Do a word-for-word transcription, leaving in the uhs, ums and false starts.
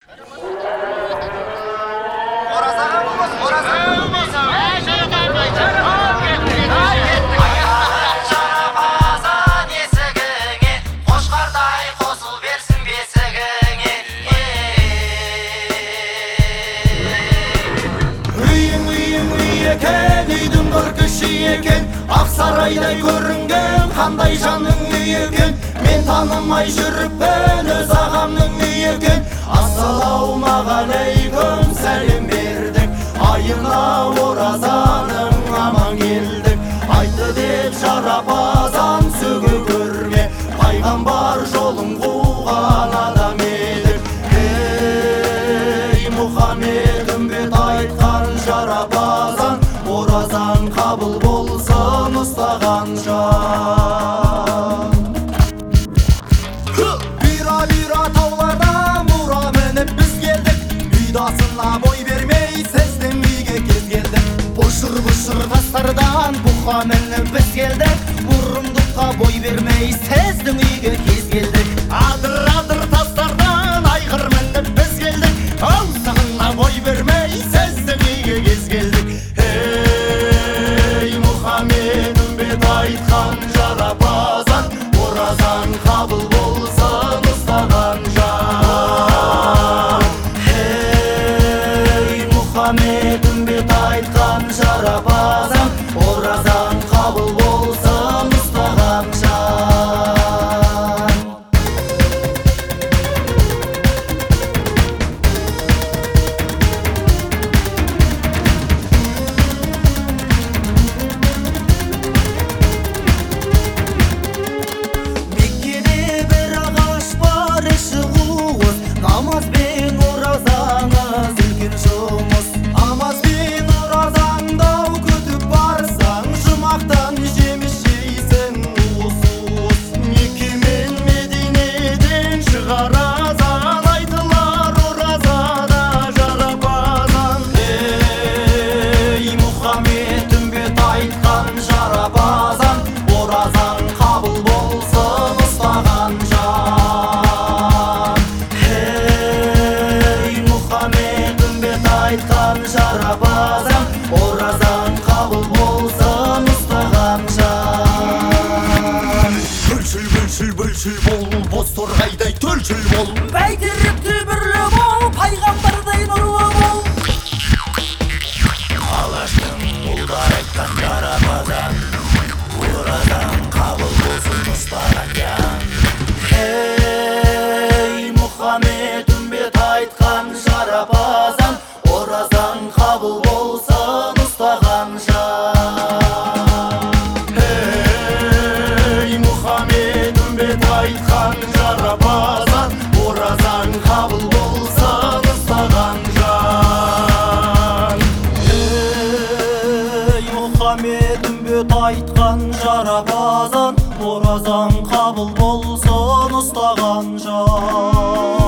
Ақсарайдай көрінген қандай жанның үй екен, мен танымай жүріппін өз ағамның үй екен. Ассалаумағалейкум сәлем бердік, айына оразаның аман келдік. Айтты деп жарапазан сөгі көрме, пайғамбар жолын қуған адам едік. Ей Мұхаммед үмбет айтқан жарапазан, оразаң қабыл болсын ұстаған жан. Бира-бира тауларда мұра мініп біз келдік, үйдасына бой бермей сіздің үйге кез келдік. Бұшыр-бұшыр тастардан бұқа мініп біз келдік, бұрындыққа бой бермей сіздің үйге кез келдік. Адыр-адыр тастардан айғыр мініп біз келдік, аузығына бой бермей сіздің үйге кез келдік. Мұхаммед үмбет айтқан жарапазан, оразаң қабыл болсын ұстаған жан. Ей Мұхаммед үмбет айтқан жарапазан, оразаң қабыл болсын ұстаған жан. Намаз бен оразаңыз үлкен жұмыс. Намаз бен оразаңдау күтіп барсаң, жұмақтан жеміс жейсің уыс-уыс. Мекке мен Мединеден шығар азан, айтылар оразада жарапазан. Ей Мұхаммед үмбет айтқан жарапазан, оразаң қабыл болсын ұстаған жан. Айтқан жарапазан, оразаң қабыл болсын ұстаған жан. Бүлшіл, бүлшіл, бүлшіл бол, боз торғайдай төлшіл бол, бәйтерек түбірлі бол, пайғамбардай нұрлы бол. Алаштың ұлдар айтқан жарапазан, оразаң қабыл болсын ұстаған жан. Ей Мұхаммед үмбет айтқан жарапазан, оразаң қабыл болсын ұстаған жан. Ей Мұхаммед үмбет айтқан жарапазан, оразаң қабыл болсын ұстаған жан. Ей Мұхаммед үмбет айтқан жарапазан, оразаң қабыл болсын ұстаған жан.